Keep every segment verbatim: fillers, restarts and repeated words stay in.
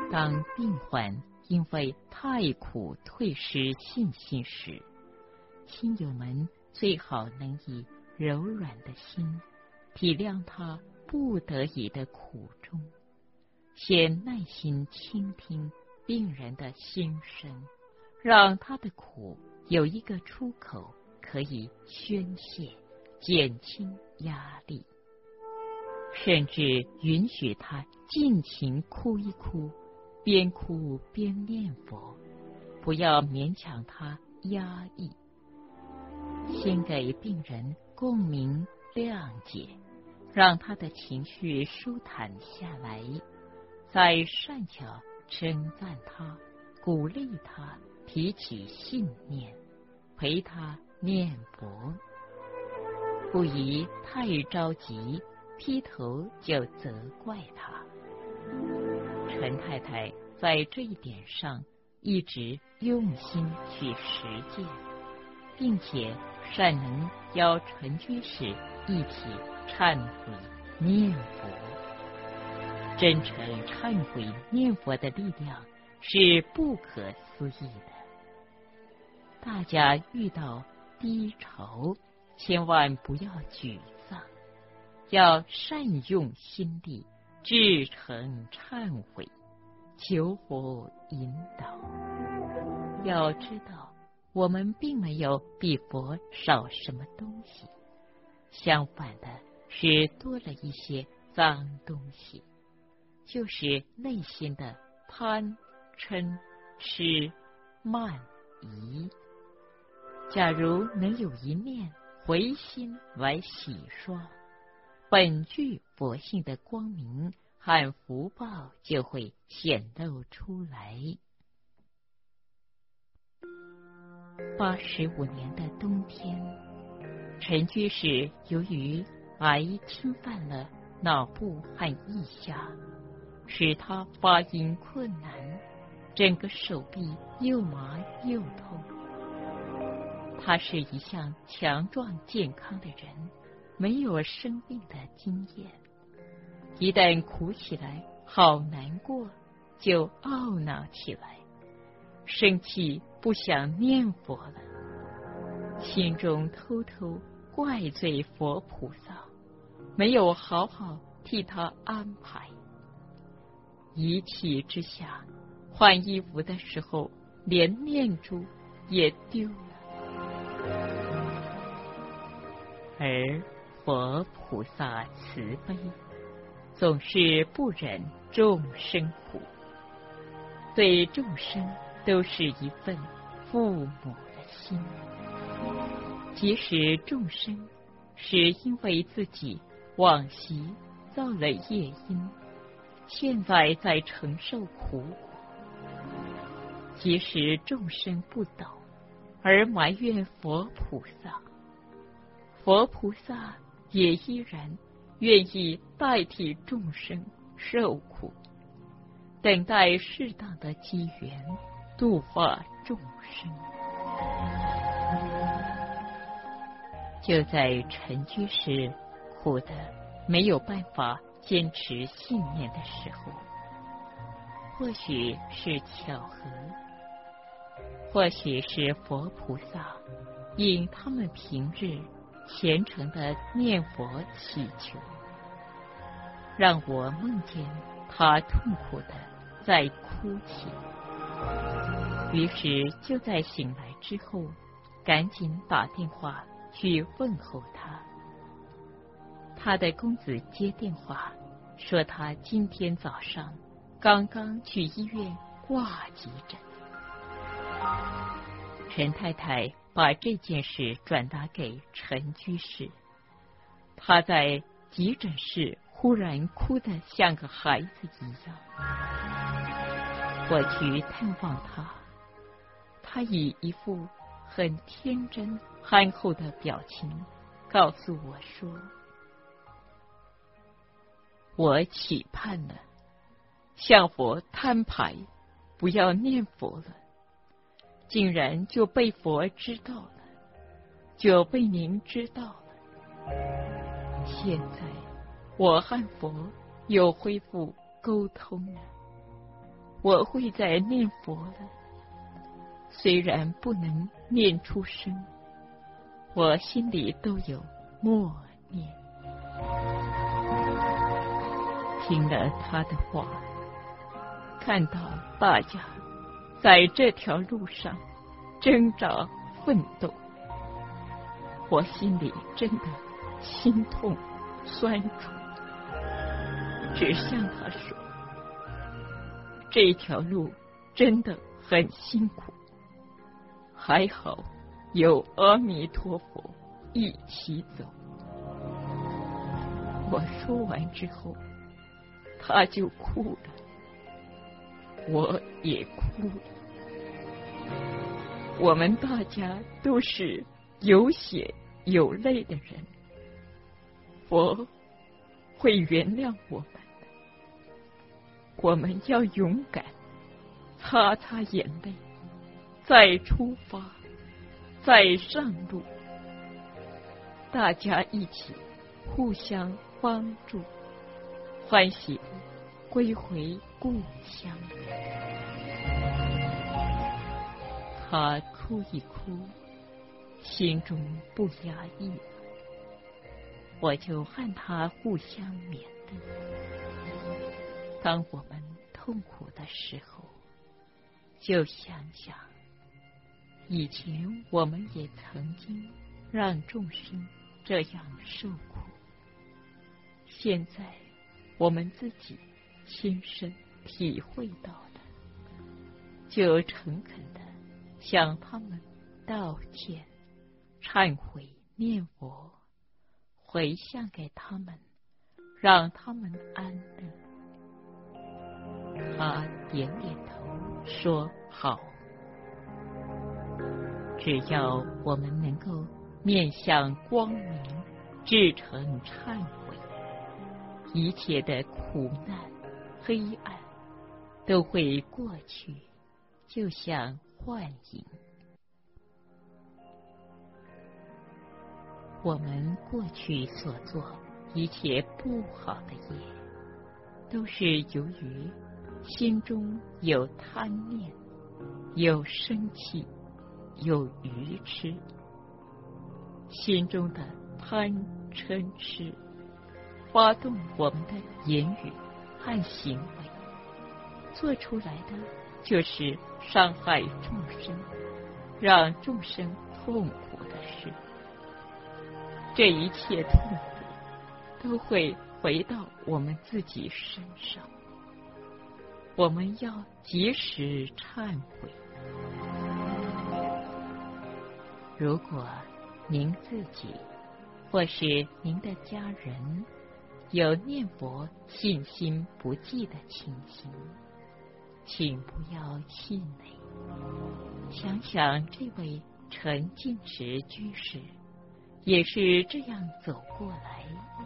当病患因为太苦退失信心时，亲友们最好能以柔软的心体谅他不得已的苦衷，先耐心倾听病人的心声，让他的苦有一个出口可以宣泄，减轻压力，甚至允许他尽情哭一哭，边哭边念佛，不要勉强他压抑。先给病人共鸣谅解，让他的情绪舒坦下来，再善巧称赞他，鼓励他提起信念，陪他念佛，不宜太着急，劈头就责怪他。陈太太在这一点上一直用心去实践，并且善能邀陈居士一起忏悔念佛。真诚忏悔念佛的力量是不可思议的。大家遇到低潮，千万不要沮丧，要善用心力，至诚忏悔，求佛引导。要知道，我们并没有比佛少什么东西，相反的是多了一些脏东西，就是内心的贪、嗔、痴、慢、疑。假如能有一念回心来洗刷，本具佛性的光明和福报就会显露出来。八十五年的冬天，陈居士由于癌侵犯了脑部和腋下，使他发音困难，整个手臂又麻又痛。他是一向强壮健康的人，没有生病的经验，一旦苦起来好难过，就懊恼起来，生气不想念佛了，心中偷偷怪罪佛菩萨没有好好替他安排。一气之下，换衣服的时候连念珠也丢了。而佛菩萨慈悲，总是不忍众生苦，对众生都是一份父母的心。即使众生是因为自己往昔造了业因，现在在承受苦果，即使众生不懂而埋怨佛菩萨，佛菩萨也依然愿意代替众生受苦，等待适当的机缘度化众生。就在陈居士苦得没有办法坚持信念的时候，或许是巧合，或许是佛菩萨因他们平日虔诚的念佛祈求，让我梦见他痛苦的在哭泣。于是就在醒来之后，赶紧打电话去问候他。他的公子接电话说，他今天早上刚刚去医院挂急诊。陈太太把这件事转达给陈居士，他在急诊室忽然哭得像个孩子一样。我去探望他，他以一副很天真憨厚的表情告诉我说，我期盼了，向佛摊牌，不要念佛了，竟然就被佛知道了，就被您知道了。现在我和佛又恢复沟通了， 我会在念佛了，虽然不能念出声，我心里都有默念。听了他的话，看到大家在这条路上挣扎奋斗，我心里真的心痛酸楚，只向他说，这条路真的很辛苦，还好有阿弥陀佛一起走。我说完之后，他就哭了，我也哭了。我们大家都是有血有泪的人，佛会原谅我们的。我们要勇敢，擦擦眼泪，再出发，再上路，大家一起互相帮助，欢喜归回故乡。他哭一哭，心中不压抑了，我就和他互相勉励。当我们痛苦的时候，就想想以前我们也曾经让众生这样受苦，现在我们自己亲身体会到的，就诚恳的向他们道歉、忏悔、念佛，回向给他们，让他们安乐。他点点头说好。只要我们能够面向光明，至诚忏悔，一切的苦难、黑暗都会过去，就像幻影。我们过去所做一切不好的业，都是由于心中有贪念、有生气、有愚痴。心中的贪嗔痴发动我们的言语和行为，做出来的就是伤害众生、让众生痛苦的事。这一切痛苦都会回到我们自己身上，我们要及时忏悔。如果您自己或是您的家人有念佛信心不济的情形，请不要气馁。想想这位陈进持居士也是这样走过来，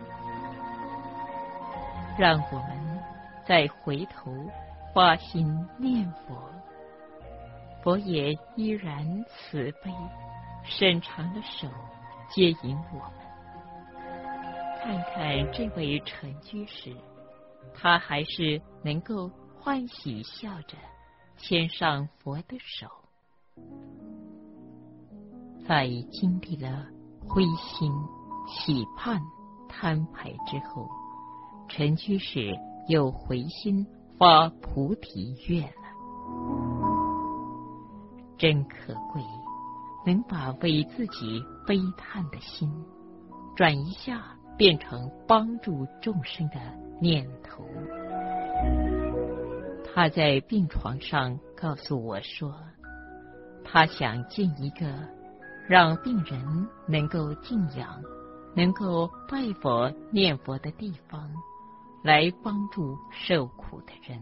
让我们再回头发心念佛，佛也依然慈悲伸长的手接引我们。看看这位陈居士，他还是能够欢喜笑着牵上佛的手。在经历了灰心、期盼、摊牌之后，陈居士又回心发菩提愿了。真可贵，能把为自己悲叹的心转一下变成帮助众生的念头。他在病床上告诉我说，他想建一个让病人能够敬仰、能够拜佛念佛的地方，来帮助受苦的人。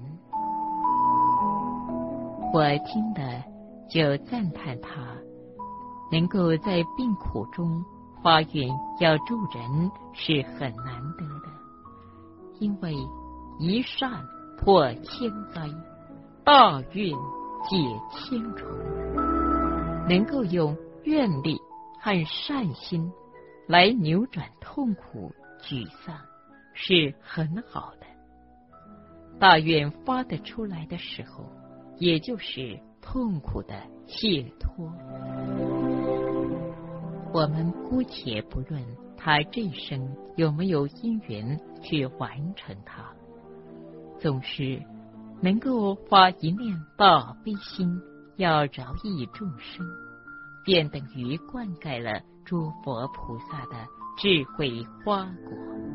我听了就赞叹他能够在病苦中发愿要助人是很难得的，因为一善破千灾，大愿解千愁，能够用愿力和善心来扭转痛苦沮丧是很好的。 大愿发得出来的时候，也就是痛苦的解脱。我们姑且不论他这一生有没有因缘去完成它，总是能够发一念大悲心，要饶益众生，便等于灌溉了诸佛菩萨的智慧花果。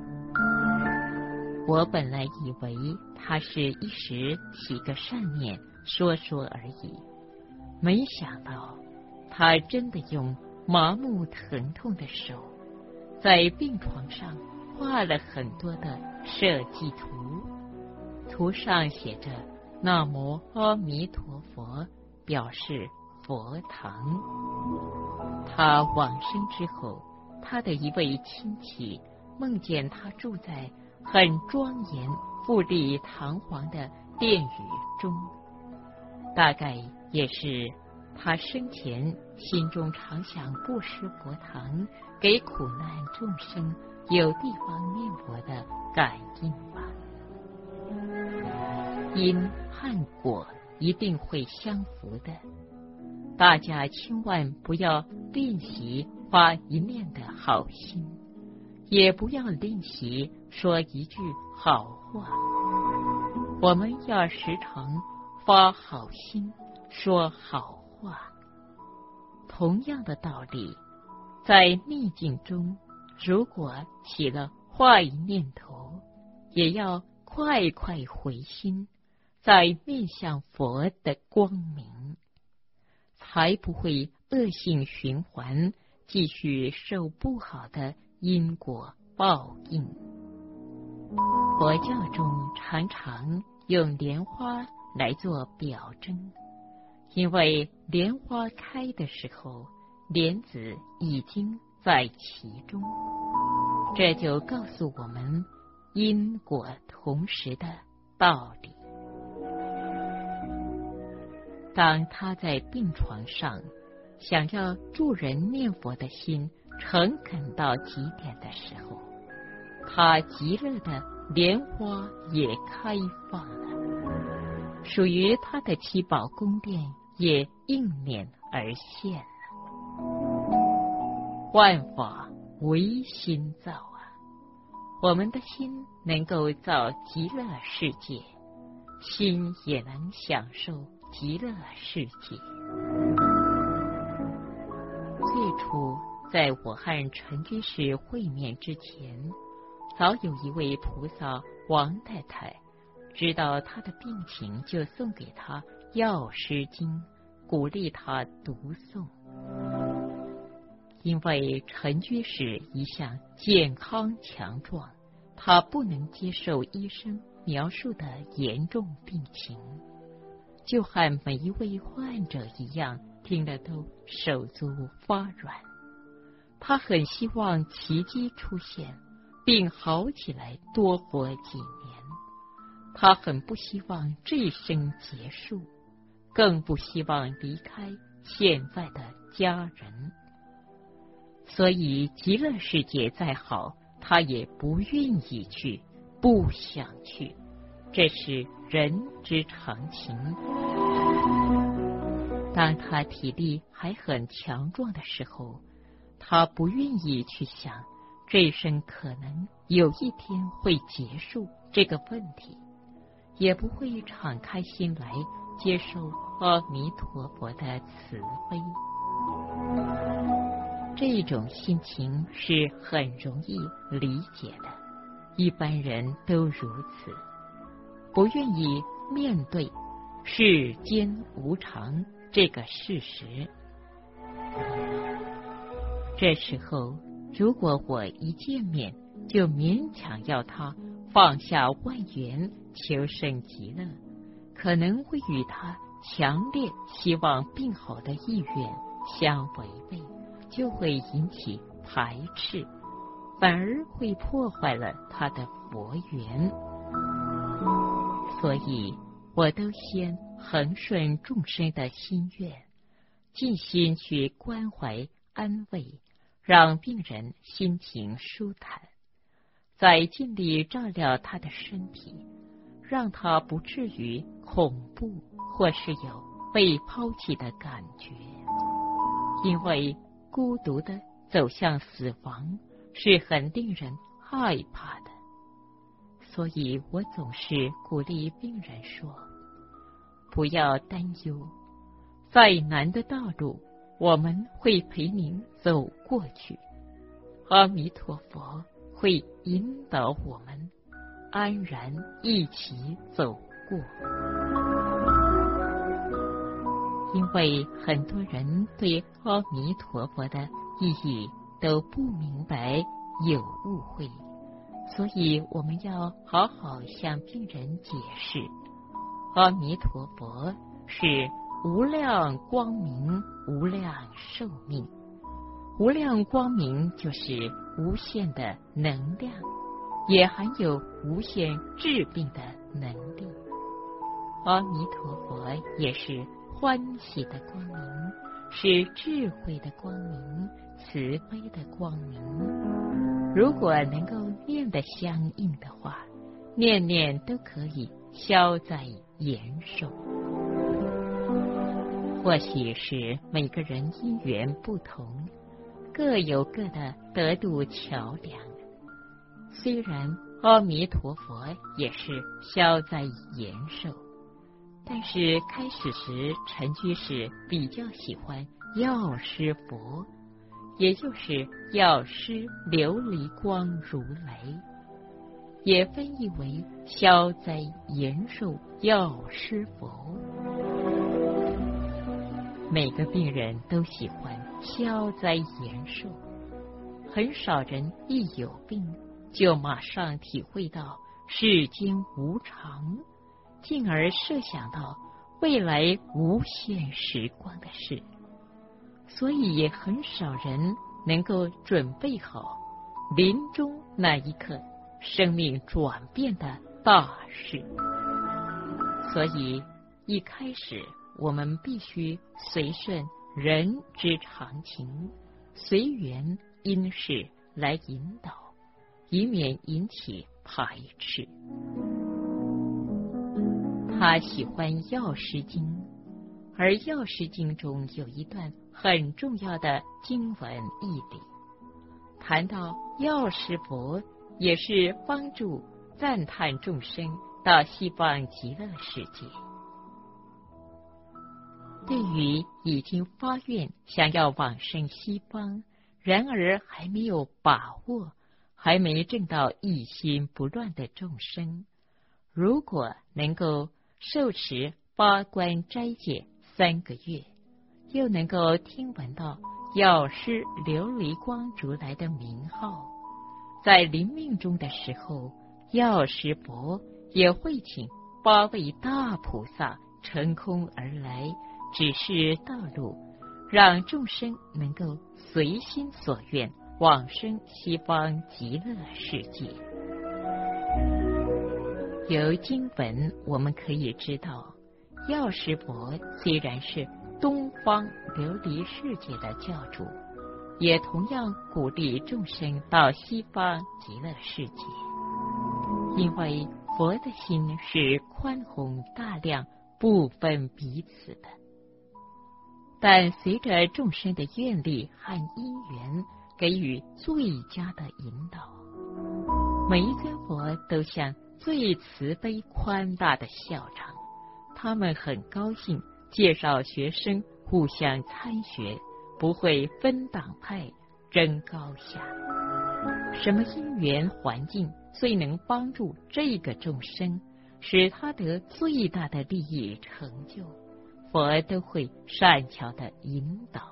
我本来以为他是一时起个善念，说说而已，没想到他真的用麻木疼痛的手，在病床上画了很多的设计图，图上写着南无阿弥陀佛，表示佛堂。他往生之后，他的一位亲戚梦见他住在很庄严富丽堂皇的殿宇中，大概也是他生前心中常想布施佛堂，给苦难众生有地方念佛的感应吧。因和果一定会相符的，大家千万不要练习发一念的好心，也不要练习说一句好话。我们要时常发好心，说好话。同样的道理，在逆境中，如果起了坏念头，也要快快回心，再面向佛的光明，才不会恶性循环，继续受不好的因果报应。佛教中常常用莲花来做表征，因为莲花开的时候，莲子已经在其中，这就告诉我们因果同时的道理。当他在病床上想要助人念佛的心诚恳到极点的时候，他极乐的莲花也开放了，属于他的七宝宫殿也应面而现了。万法唯心造啊，我们的心能够造极乐世界，心也能享受极乐世界。最初在我和陈居士会面之前，早有一位菩萨王太太知道他的病情，就送给他药师经，鼓励他读诵。因为陈居士一向健康强壮，他不能接受医生描述的严重病情，就和每一位患者一样，听了都手足发软。他很希望奇迹出现，病好起来多活几年。他很不希望这一生结束，更不希望离开现在的家人。所以极乐世界再好，他也不愿意去，不想去，这是人之常情。当他体力还很强壮的时候，他不愿意去想这一生可能有一天会结束这个问题，也不会敞开心来接受阿弥陀佛的慈悲。这种心情是很容易理解的，一般人都如此，不愿意面对世间无常这个事实。这时候，如果我一见面就勉强要他放下万缘求生极乐，可能会与他强烈希望病好的意愿相违背，就会引起排斥，反而会破坏了他的佛缘。所以我都先恒顺众生的心愿，尽心去关怀安慰，让病人心情舒坦，再尽力照料他的身体， 让他不至于恐怖或是有被抛弃的感觉。因为孤独的走向死亡是很令人害怕的，所以我总是鼓励病人说，不要担忧，再难的道路我们会陪您走过去，阿弥陀佛会引导我们安然一起走过。因为很多人对阿弥陀佛的意义都不明白，有误会，所以我们要好好向病人解释，阿弥陀佛是无量光明，无量寿命。无量光明就是无限的能量，也含有无限治病的能力。阿弥陀佛也是欢喜的光明，是智慧的光明，慈悲的光明。如果能够念得相应的话，念念都可以消灾延寿。或许是每个人因缘不同，各有各的得度桥梁。虽然阿弥陀佛也是消灾延寿，但是开始时陈居士比较喜欢药师佛，也就是药师琉璃光如来，也翻译为消灾延寿药师佛。每个病人都喜欢消灾延寿，很少人一有病就马上体会到世间无常，进而设想到未来无限时光的事，所以也很少人能够准备好临终那一刻生命转变的大事。所以一开始我们必须随顺人之常情，随缘因事来引导，以免引起排斥。他喜欢药师经，而药师经中有一段很重要的经文义理，谈到药师佛也是帮助赞叹众生到西方极乐世界。对于已经发愿想要往生西方，然而还没有把握，还没证到一心不乱的众生，如果能够受持八关斋戒三个月，又能够听闻到药师琉璃光如来的名号，在临命终的时候，药师佛也会请八位大菩萨乘空而来，指示道路，让众生能够随心所愿往生西方极乐世界。由经文我们可以知道，药师佛虽然是东方琉璃世界的教主，也同样鼓励众生到西方极乐世界，因为佛的心是宽宏大量，不分彼此的。但随着众生的愿力和因缘，给予最佳的引导。每一尊佛都像最慈悲宽大的校长，他们很高兴介绍学生互相参学，不会分党派争高下。什么因缘环境最能帮助这个众生，使他得最大的利益成就，佛都会善巧的引导。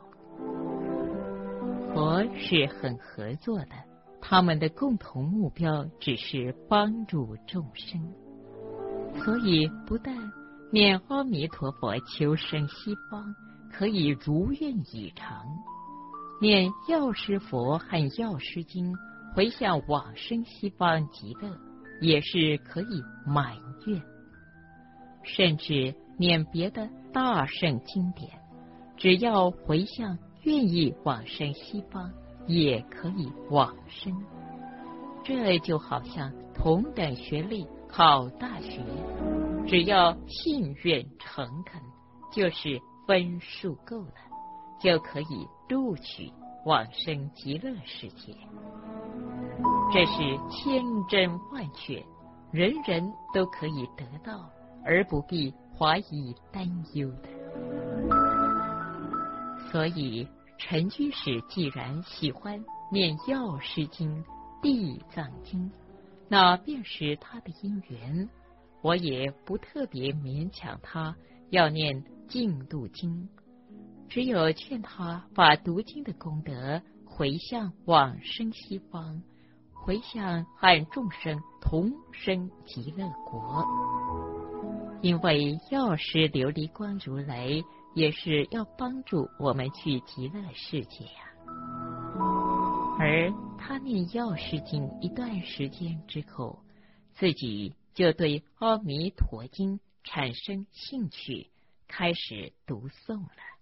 佛是很合作的，他们的共同目标只是帮助众生，所以不但念阿弥陀佛求生西方可以如愿以偿，念药师佛和药师经回向往生西方极乐也是可以满愿，甚至念别的大圣经典，只要回向愿意往生西方也可以往生。这就好像同等学历考大学，只要信愿诚恳，就是分数够了，就可以录取往生极乐世界。这是千真万确，人人都可以得到，而不必怀疑担忧的。所以陈居士既然喜欢念药师经、地藏经，那便是他的因缘，我也不特别勉强他要念净度经，只有劝他把读经的功德回向往生西方，回向和众生同生极乐国。因为药师琉璃光如来也是要帮助我们去极乐世界呀、啊。而他念药师经一段时间之后，自己就对阿弥陀经产生兴趣，开始读诵了。